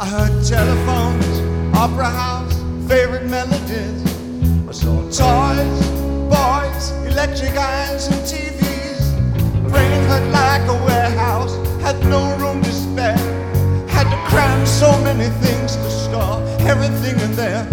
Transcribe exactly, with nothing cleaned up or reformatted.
I heard telephones, opera house, favorite melodies. I saw toys, boys, electric irons and T Vs. Brain hurt like a warehouse, had no room to spare. Had to cram so many things to store, everything in there